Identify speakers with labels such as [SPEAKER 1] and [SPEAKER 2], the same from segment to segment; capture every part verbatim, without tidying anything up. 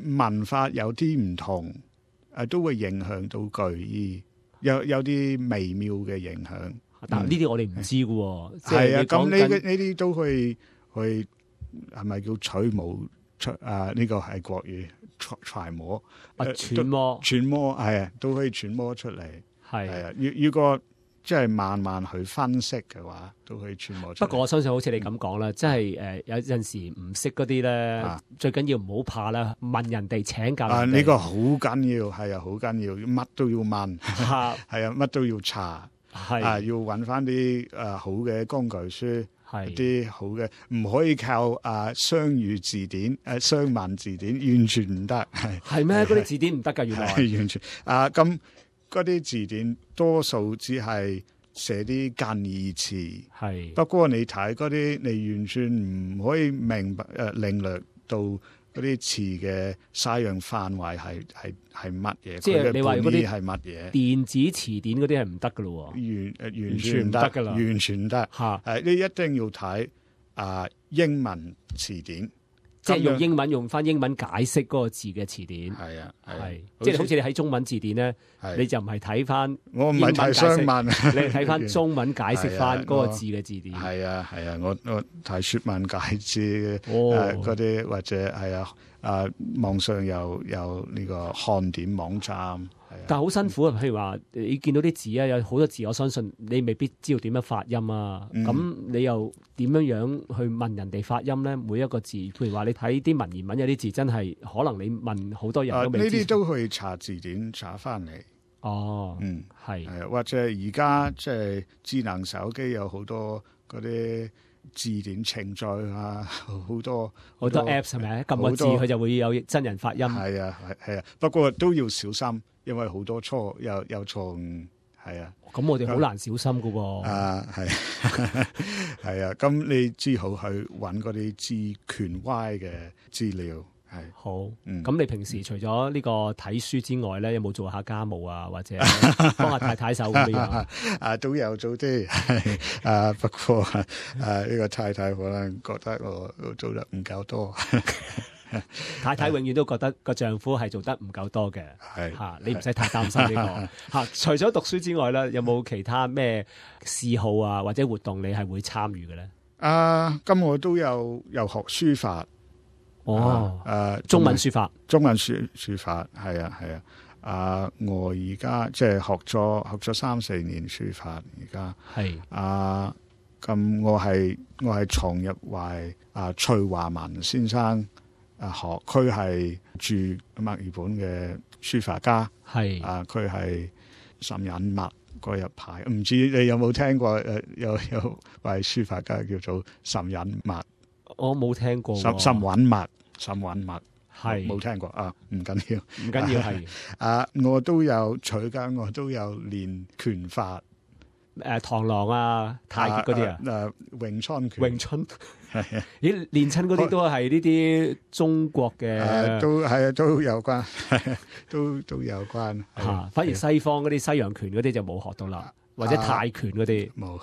[SPEAKER 1] 文化有啲唔同，誒都會影響到句意，有有啲微妙嘅影響。
[SPEAKER 2] 但係呢啲我哋唔知嘅喎，即
[SPEAKER 1] 係啊，咁呢
[SPEAKER 2] 係
[SPEAKER 1] 呢啲都去去係咪叫取模出啊？呢個係國語揣揣摩
[SPEAKER 2] 啊揣摩
[SPEAKER 1] 揣摩係啊，都可以揣摩出嚟。係
[SPEAKER 2] 係。
[SPEAKER 1] 啊，如如果即係慢慢去分析嘅話，都可以揣摩出嚟。
[SPEAKER 2] 不過我相信好似你咁講啦，即係誒有陣時唔識嗰啲咧，
[SPEAKER 1] 啊
[SPEAKER 2] 最緊要唔好怕啦，問人哋請教人哋。
[SPEAKER 1] 啊，呢個好緊要，係啊，好緊要，乜都要問，
[SPEAKER 2] 嚇
[SPEAKER 1] 係啊，乜都要查。
[SPEAKER 2] 係
[SPEAKER 1] 啊，要揾翻啲誒好嘅工具書，
[SPEAKER 2] 係
[SPEAKER 1] 啲好嘅，唔可以靠啊雙語字典、誒雙文字典，完全唔得。係
[SPEAKER 2] 係咩？嗰啲字典唔得㗎，原來
[SPEAKER 1] 係完全啊！咁嗰啲字典多數只係寫啲近義詞，
[SPEAKER 2] 係
[SPEAKER 1] 不過你睇嗰啲，你完全唔可以明白誒、呃、領略到嗰啲詞嘅使用範圍係係係乜嘢，
[SPEAKER 2] 即係你話嗰啲
[SPEAKER 1] 佢嘅本意係乜嘢？
[SPEAKER 2] 電子詞典嗰啲係唔得㗎咯
[SPEAKER 1] 完誒完
[SPEAKER 2] 完全
[SPEAKER 1] 全唔得
[SPEAKER 2] 唔得㗎啦
[SPEAKER 1] 完全唔得。
[SPEAKER 2] 嚇，
[SPEAKER 1] 誒，你一定要睇啊英文詞典，
[SPEAKER 2] 即係用
[SPEAKER 1] 咁樣
[SPEAKER 2] 英文用翻英文解釋嗰個字嘅詞典。
[SPEAKER 1] 係啊係啊
[SPEAKER 2] 係，即係好似你喺中文字典咧，
[SPEAKER 1] 係
[SPEAKER 2] 你就唔係睇翻
[SPEAKER 1] 我唔係睇雙文，
[SPEAKER 2] 你係睇翻中文解釋翻嗰個字嘅字典。
[SPEAKER 1] 係啊係啊，我我睇説文解字
[SPEAKER 2] 哦
[SPEAKER 1] 誒嗰啲或者係啊啊網上有有呢個漢典網站，係啊
[SPEAKER 2] 但係好辛苦啊！譬如話，你見到啲字啊，有好多字，我相信你未必知道點樣發音啊。咁、
[SPEAKER 1] 嗯
[SPEAKER 2] 你又點樣樣去問人哋發音咧？每一個字，譬如話你睇啲文言文，有啲字真係可能你問好多人
[SPEAKER 1] 啊呢
[SPEAKER 2] 都未知。
[SPEAKER 1] 啲都可以查字典查翻嚟。
[SPEAKER 2] 哦，
[SPEAKER 1] 嗯，
[SPEAKER 2] 係
[SPEAKER 1] 係或者而家即係智能手機有好多嗰啲字典程序啊，好多
[SPEAKER 2] 好多 Apps 係咪？撳個字
[SPEAKER 1] 好多
[SPEAKER 2] 佢就會有真人發音。
[SPEAKER 1] 係啊係係啊，不過都要小心，因為好多錯有有錯誤，係啊。
[SPEAKER 2] 咁我哋好難小心噶喎。
[SPEAKER 1] 啊，係係啊，咁你只好去揾嗰啲資權威嘅資料，係
[SPEAKER 2] 好，
[SPEAKER 1] 嗯
[SPEAKER 2] 咁你平時除咗呢個睇書之外咧，有冇做下家務啊，或者幫下太太手咁樣？
[SPEAKER 1] 啊都有做啲，係啊不過啊呢個太太可能覺得我我做得唔夠多，
[SPEAKER 2] 太太永遠都覺得個丈夫係做得唔夠多嘅，
[SPEAKER 1] 係
[SPEAKER 2] 嚇你唔使太擔心呢個嚇。除咗讀書之外咧，有冇其他咩嗜好啊，或者活動你係會參與嘅咧？
[SPEAKER 1] 啊咁我都有有學書法，
[SPEAKER 2] 哦，
[SPEAKER 1] 誒
[SPEAKER 2] 中文書法，
[SPEAKER 1] 中文書書法係啊係啊，啊我而家即係學咗學咗三四年書法，而家
[SPEAKER 2] 係
[SPEAKER 1] 啊咁我係我係從入為啊徐華文先生啊學，佢係住墨爾本嘅書法家，
[SPEAKER 2] 係
[SPEAKER 1] 啊佢係沈隱墨嗰一派，唔知你有冇聽過誒、呃、有有位書法家叫做沈隱墨，
[SPEAKER 2] 我冇聽過喎，
[SPEAKER 1] 沈沈隱墨，沈隱墨。
[SPEAKER 2] 係
[SPEAKER 1] 冇聽過啊，唔緊要，
[SPEAKER 2] 唔緊要係
[SPEAKER 1] 啊，我都有取間，我都有練拳法，
[SPEAKER 2] 誒螳螂啊、太極嗰啲啊。
[SPEAKER 1] 誒詠春拳，
[SPEAKER 2] 詠春，
[SPEAKER 1] 係啊，
[SPEAKER 2] 咦練親嗰啲都係呢啲中國嘅
[SPEAKER 1] 誒都係啊，都有關，都都有關
[SPEAKER 2] 嚇，
[SPEAKER 1] 係
[SPEAKER 2] 反而西方嗰啲西洋拳嗰啲就冇學到啦，或者泰拳嗰啲。
[SPEAKER 1] 冇。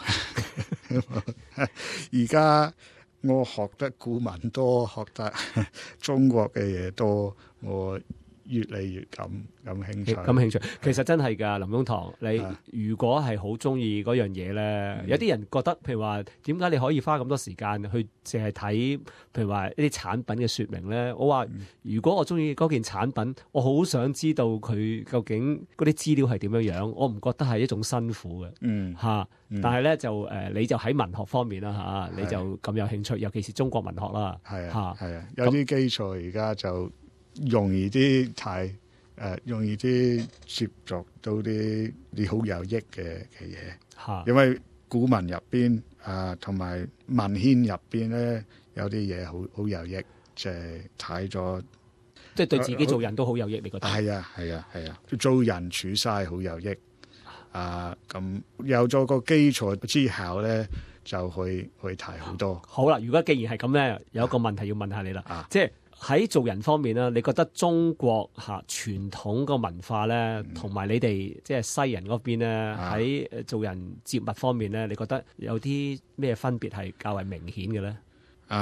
[SPEAKER 1] 而家我學得古文多，學得中國嘅嘢多，我越嚟越感感興趣。
[SPEAKER 2] 感興趣，其實真係㗎，林宗棠，你
[SPEAKER 1] 啊
[SPEAKER 2] 如果係好中意嗰樣嘢咧，有啲人覺得，譬如話點解你可以花咁多時間去淨係睇，譬如話一啲產品嘅説明咧？我話如果我中意嗰件產品，我好想知道佢究竟嗰啲資料係點樣樣，我唔覺得係一種辛苦嘅。
[SPEAKER 1] 嗯
[SPEAKER 2] 嚇，
[SPEAKER 1] 嗯
[SPEAKER 2] 但係咧就誒，你就喺文學方面啦嚇，你
[SPEAKER 1] 係
[SPEAKER 2] 就咁有興趣，尤其是中國文學啦。
[SPEAKER 1] 係
[SPEAKER 2] 嚇
[SPEAKER 1] 啊係啊，有啲基礎而家就容易啲睇，誒容易啲接觸到啲啲好有益嘅嘅嘢，
[SPEAKER 2] 嚇
[SPEAKER 1] 因為古文入邊啊同埋文獻入邊咧有啲嘢好好有益，即係睇咗。
[SPEAKER 2] 即係對自己做人都好有益，你覺得？
[SPEAKER 1] 係啊係啊係啊，做人處世好有益。啊咁有咗個基礎之後咧，就去去睇好多。
[SPEAKER 2] 好啦，如果既然係咁咧，有一個問題要問下你啦，
[SPEAKER 1] 啊
[SPEAKER 2] 即係喺做人方面咧，你覺得中國嚇傳統個文化咧，同埋你哋即係西人嗰邊咧，
[SPEAKER 1] 啊
[SPEAKER 2] 喺誒做人接物方面咧，你覺得有啲咩分別係較為明顯嘅咧？
[SPEAKER 1] 啊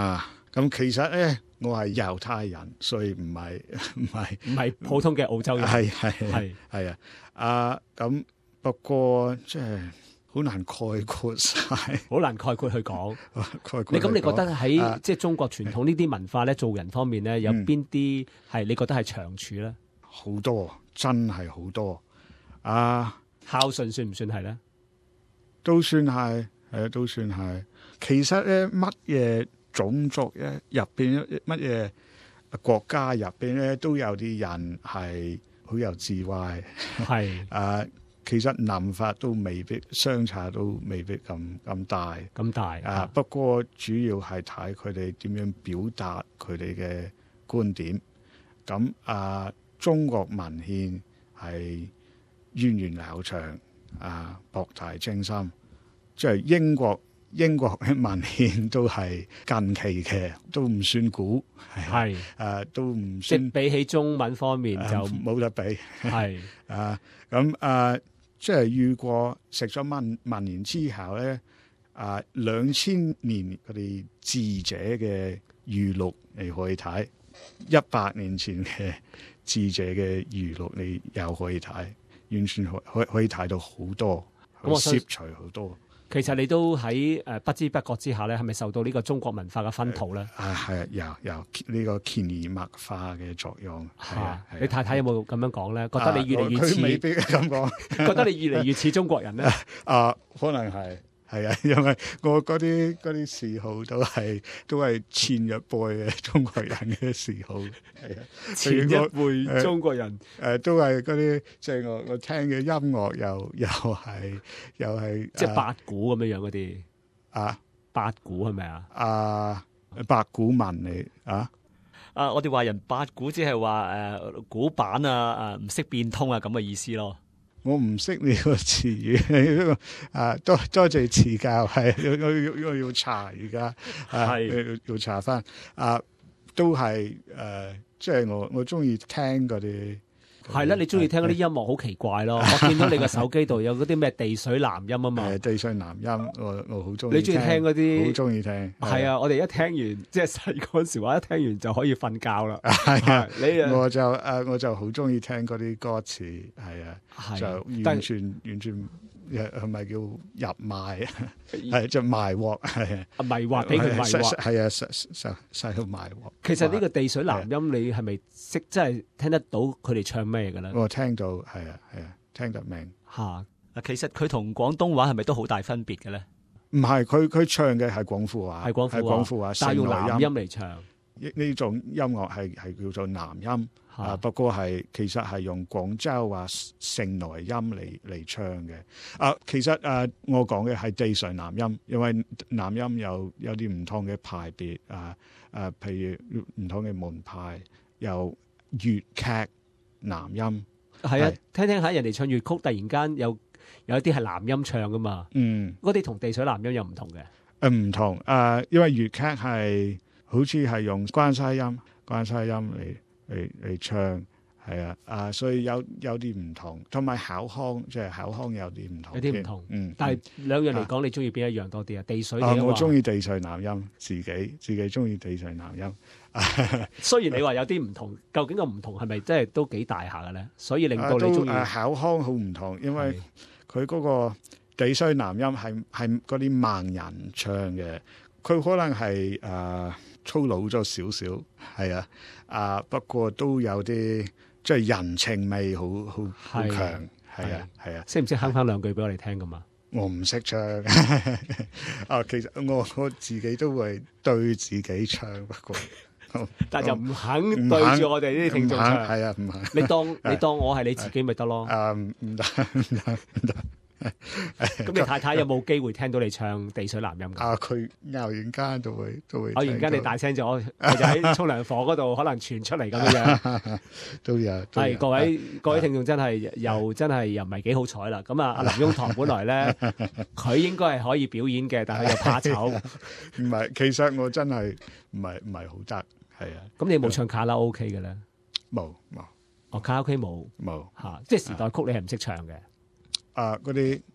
[SPEAKER 1] 咁其實咧，我係猶太人，所以唔係唔係
[SPEAKER 2] 唔係普通嘅澳洲人。
[SPEAKER 1] 係係
[SPEAKER 2] 係
[SPEAKER 1] 係啊！啊咁不過即係好難概括晒，
[SPEAKER 2] 好難概括去講。
[SPEAKER 1] 概括
[SPEAKER 2] 你咁你覺得喺、
[SPEAKER 1] 啊
[SPEAKER 2] 即係中國傳統呢啲文化咧，做人方面咧，有
[SPEAKER 1] 嗯
[SPEAKER 2] 邊啲係你覺得係長處咧？
[SPEAKER 1] 好多，真係好多啊！
[SPEAKER 2] 孝順算唔算係咧？
[SPEAKER 1] 都算係，係啊，都算係。其實咧，乜嘢種族咧入邊，乜嘢國家入邊咧，都有啲人係好有智慧。
[SPEAKER 2] 係
[SPEAKER 1] 啊，其實諗法都未必相差，都未必咁咁大。
[SPEAKER 2] 咁大
[SPEAKER 1] 啊，不過主要係睇佢哋點樣表達佢哋嘅觀點。咁啊，中國文獻係源遠流長，啊，博大精深。即係英國英國嘅文獻都係近期嘅，都唔算古，
[SPEAKER 2] 係
[SPEAKER 1] 誒都唔
[SPEAKER 2] 即
[SPEAKER 1] 算
[SPEAKER 2] 係比起中文方面就
[SPEAKER 1] 冇得比。
[SPEAKER 2] 係
[SPEAKER 1] 啊，咁啊，即係如果食咗文文言之後咧，啊兩千年嗰啲智者嘅語錄你可以睇，一百年前嘅智者嘅語錄你又可以睇，完全可可可以睇到好多，
[SPEAKER 2] 咁我想
[SPEAKER 1] 攝取好多。
[SPEAKER 2] 其實你都喺誒不知不覺之下咧，係咪受到呢個中國文化嘅薰陶咧？
[SPEAKER 1] 啊，係啊，有有呢個潛移默化嘅作用。係啊，係啊
[SPEAKER 2] 你太太有冇咁樣講咧？覺得你越嚟越似，
[SPEAKER 1] 啊佢未必咁講。
[SPEAKER 2] 覺得你越嚟越似中國人咧？
[SPEAKER 1] 啊，可能係係啊，因為我嗰啲嗰啲嗜好都係都係前一輩嘅中國人嘅嗜好。係啊，
[SPEAKER 2] 前一輩中國人
[SPEAKER 1] 誒都係嗰啲，即係我我聽嘅音樂又又係又係
[SPEAKER 2] 即係八股咁樣樣嗰啲
[SPEAKER 1] 啊
[SPEAKER 2] 八股係咪啊？
[SPEAKER 1] 啊八股文嚟啊！
[SPEAKER 3] 啊，我哋話人八股，即係話誒古板啊，誒唔識變通啊咁嘅意思咯。
[SPEAKER 1] 我唔識呢個詞語，啊多多謝賜教，係我要我要查而家，係要查翻，啊都係誒，即係我我中意聽嗰啲。
[SPEAKER 2] 係啦，你中意聽嗰啲音樂好奇怪咯！我見到你個手機度有嗰啲咩地水南音啊嘛，
[SPEAKER 1] 誒地水南音，我我好中意。
[SPEAKER 2] 你中意聽嗰啲？
[SPEAKER 1] 好中意聽。
[SPEAKER 2] 係啊，我哋一聽完，即係細嗰陣時話，一聽完就可以瞓覺啦。
[SPEAKER 1] 係啊，
[SPEAKER 2] 你
[SPEAKER 1] 我就誒我就好中意聽嗰啲歌詞，係啊，就完全完全係咪叫入賣？係就賣鑊，係啊，
[SPEAKER 2] 迷惑俾佢迷惑，
[SPEAKER 1] 係啊，細細細到賣鑊。
[SPEAKER 2] 其實呢個地水南音，你係咪識？即係聽得到佢哋唱咩嘅咧？
[SPEAKER 1] 我聽到係啊係啊，聽得明
[SPEAKER 2] 嚇。
[SPEAKER 3] 啊，其實佢同廣東話係咪都好大分別嘅咧？
[SPEAKER 1] 唔係，佢佢唱嘅係廣府話，
[SPEAKER 2] 係廣府話，
[SPEAKER 1] 廣府話，
[SPEAKER 2] 但係用南音
[SPEAKER 1] 音
[SPEAKER 2] 嚟唱。
[SPEAKER 1] 呢種音樂係係叫做南音。啊，不過係其實係用廣州話盛來音嚟嚟唱嘅。啊，其實啊，我講嘅係地水南音，因為南音有有啲唔同嘅派別啊啊，譬如唔同嘅門派，有粵劇南音。
[SPEAKER 2] 係啊，聽聽下人哋唱粵曲，突然間有有一啲係南音唱噶嘛。
[SPEAKER 1] 嗯，
[SPEAKER 2] 嗰啲同地水南音又唔同嘅。
[SPEAKER 1] 誒唔同啊，因為粵劇係好似係用關西音、關西音嚟。嚟嚟唱係啊啊，所以有有啲唔同，同埋口腔即係口腔有啲唔同，
[SPEAKER 2] 有啲唔同。
[SPEAKER 1] 嗯，
[SPEAKER 2] 但係兩樣嚟講，你中意邊一樣多啲啊？地水
[SPEAKER 1] 啊，
[SPEAKER 2] 嘅
[SPEAKER 1] 我中意地水南音，自己自己中意地水南音。
[SPEAKER 2] 雖然你話有啲唔同，究竟個唔同係咪真係都幾大下嘅咧？所以令到你中意
[SPEAKER 1] 口腔好唔同，因為佢嗰個地水南音係係嗰啲盲人唱嘅，佢可能係誒。呃粗魯咗少少，係啊，啊不過都有啲即係人情味好好好強，係啊係啊，
[SPEAKER 2] 識唔識哼翻兩句俾我哋聽噶嘛？
[SPEAKER 1] 我唔識唱，啊其實我我自己都會對自己唱，不過
[SPEAKER 2] 但係就唔肯對住我哋呢啲聽眾唱，
[SPEAKER 1] 係啊唔肯。
[SPEAKER 2] 你當你當我係你自己咪得咯？
[SPEAKER 1] 啊唔唔得唔得唔得。
[SPEAKER 2] 咁你太太有冇機會聽到你唱地水南音㗎？
[SPEAKER 1] 啊，佢偶然間都會都會。
[SPEAKER 2] 偶然間你大聲咗，佢就喺沖涼房嗰度可能傳出嚟咁樣。
[SPEAKER 1] 都有。
[SPEAKER 2] 係各位各位聽眾真係又真係又唔係幾好彩啦。咁啊，阿林翁堂本來咧，佢應該係可以表演嘅，但係又怕醜。
[SPEAKER 1] 唔係，其實我真係唔係唔係好得，係啊。
[SPEAKER 2] 咁你冇唱卡拉 OK 嘅咧？
[SPEAKER 1] 冇冇。
[SPEAKER 2] 哦，卡拉 OK 冇
[SPEAKER 1] 冇
[SPEAKER 2] 嚇，即係時代曲你係唔識唱嘅。
[SPEAKER 1] 啊！嗰啲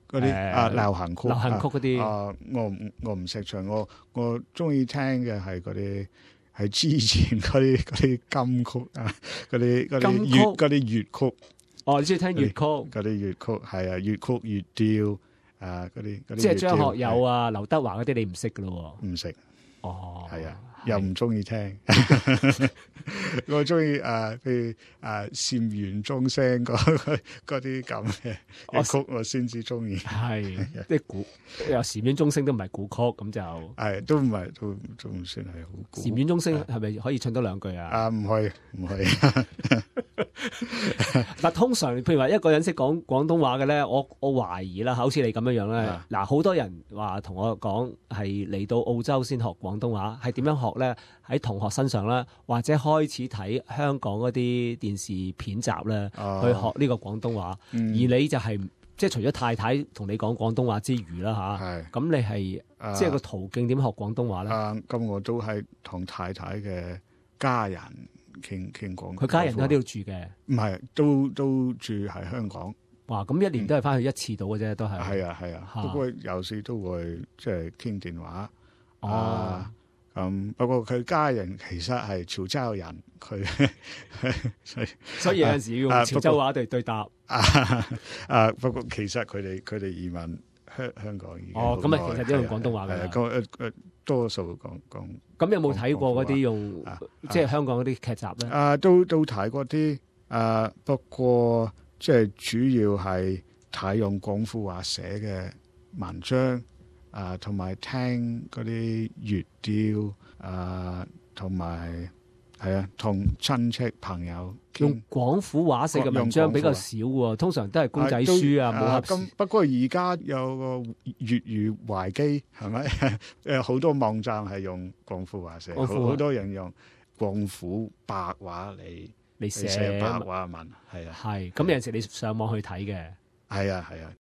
[SPEAKER 1] 嗰啲
[SPEAKER 2] 誒
[SPEAKER 1] 啊流行曲，
[SPEAKER 2] 流行曲嗰啲
[SPEAKER 1] 啊，我唔我唔識唱，我我中意聽嘅係嗰啲係之前嗰啲嗰啲金曲啊，嗰啲嗰啲
[SPEAKER 2] 金曲
[SPEAKER 1] 粵嗰啲粵曲，
[SPEAKER 2] 哦，你中意聽粵曲，
[SPEAKER 1] 嗰啲粵曲係啊，粵曲粵調啊，嗰啲嗰啲
[SPEAKER 2] 即係張學友
[SPEAKER 1] 啊，
[SPEAKER 2] 啊、劉德華嗰啲，你唔識噶咯
[SPEAKER 1] 唔識。
[SPEAKER 2] 喎？哦，
[SPEAKER 1] 係啊，又唔中意聽，我中意誒，譬如誒禪園鐘聲嗰嗰啲咁嘅
[SPEAKER 2] 我
[SPEAKER 1] 嘅曲，我先至中意。
[SPEAKER 2] 係即係古，有禪院鐘聲都唔係古曲，咁就
[SPEAKER 1] 係都唔係，都都唔算係好古。
[SPEAKER 2] 禪院鐘聲係咪可以唱多兩句啊？
[SPEAKER 1] 啊，唔去唔去，
[SPEAKER 2] 嗱，通常譬如話一個人識講廣東話嘅咧，我我懷疑啦，好似你咁樣樣咧
[SPEAKER 1] 啊，
[SPEAKER 2] 嗱，好多人話同我講係嚟到澳洲先學廣東話，係點樣學咧？喺同學身上啦，或者開始睇香港嗰啲電視片集咧，
[SPEAKER 1] 哦
[SPEAKER 2] 去學呢個廣東話。
[SPEAKER 1] 嗯
[SPEAKER 2] 而你就係即係除咗太太同你講廣東話之餘啦吓，
[SPEAKER 1] 係
[SPEAKER 2] 咁你係
[SPEAKER 1] 啊
[SPEAKER 2] 即係個途徑點學廣東話咧？
[SPEAKER 1] 啊，咁我都係同太太嘅家人傾傾廣。
[SPEAKER 2] 佢家人都喺呢度住嘅，
[SPEAKER 1] 唔係，都都住喺香港。
[SPEAKER 2] 哇！咁一年都係翻去一次到嘅啫，都係。
[SPEAKER 1] 係啊係啊，
[SPEAKER 2] 嚇
[SPEAKER 1] 不過有時都會即係傾電話。
[SPEAKER 2] 哦
[SPEAKER 1] 啊，咁不過佢家人其實係潮州人，佢所以
[SPEAKER 2] 所以有陣時要
[SPEAKER 1] 啊
[SPEAKER 2] 用潮州話對對答。
[SPEAKER 1] 啊啊，不過其實佢哋佢哋移民香香港已經
[SPEAKER 2] 哦咁啊
[SPEAKER 1] 好耐
[SPEAKER 2] 其實都用廣東話㗎啦
[SPEAKER 1] 係啊咁誒誒多數講講
[SPEAKER 2] 咁有冇睇過嗰啲用
[SPEAKER 1] 啊
[SPEAKER 2] 即係香港嗰啲劇集咧？
[SPEAKER 1] 啊，都都睇過啲啊，不過即係主要係睇用廣府話寫嘅文章。啊，同埋聽嗰啲粵調啊，同埋係啊，同親戚朋友
[SPEAKER 2] 用
[SPEAKER 1] 傾
[SPEAKER 2] 廣府話寫嘅文章比較少喎，通常都係公仔書啊、武俠
[SPEAKER 1] 咁不過而家有個粵語維基係咪？誒好多網站係用廣府話寫，好
[SPEAKER 2] 廣府話
[SPEAKER 1] 好多人用廣府白話嚟
[SPEAKER 2] 嚟
[SPEAKER 1] 嚟寫
[SPEAKER 2] 寫
[SPEAKER 1] 白話文，係啊，
[SPEAKER 2] 係咁有陣時你上網去睇嘅。
[SPEAKER 1] 係啊，係啊，